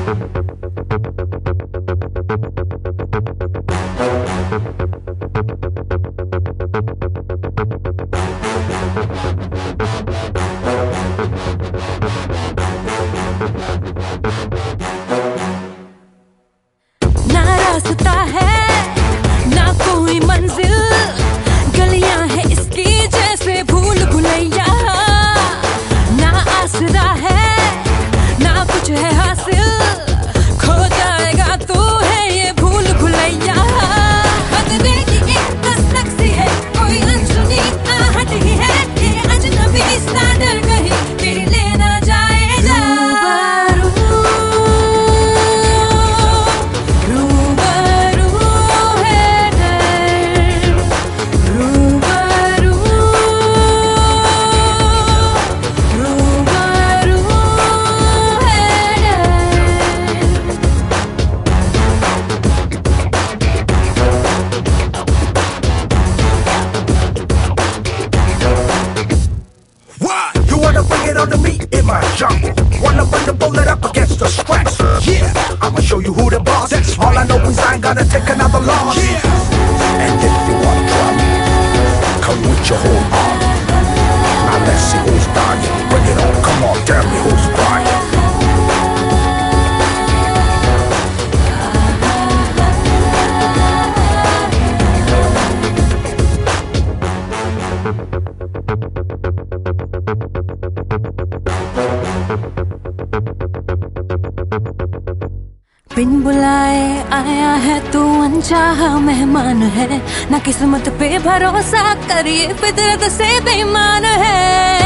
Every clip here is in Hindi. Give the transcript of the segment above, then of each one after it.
ना रास्ता है ना कोई मंजिल, गलियां है इसकी जैसे भूल भुलैया। ना आसरा है ना कुछ है हासिल, खो जाएगा तू है ये भूल भुलैया। खतरे की एक दस्तक सी है, कोई अनसुनी आहट ही है, ये अजनबी सा डर कहीं तेरे लेना जाए जा। Wanna bring it on to me in my jungle? Wanna bring the bullet up against the scratch? Yeah, I'ma show you who the boss is. All I know is I ain't gonna take another loss. Yeah. And if you wanna try me, come with your whole army. Now let's see who's dying. Bring it on, come on, tell me who's crying. बिन बुलाए आया है तू अनचाहा मेहमान है, ना किस्मत पे भरोसा करिए फितरत से बेईमान है।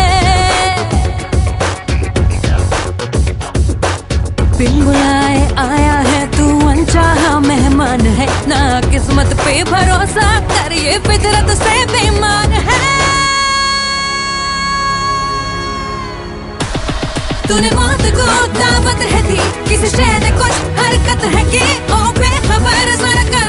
बिन बुलाए आया है तू अनचाहा मेहमान है, ना किस्मत पे भरोसा करिए फितरत से बेईमान है। तूने मौत को दावत है दी, किसी शय ने कुछ हरकत है की ओ बेखबर जरा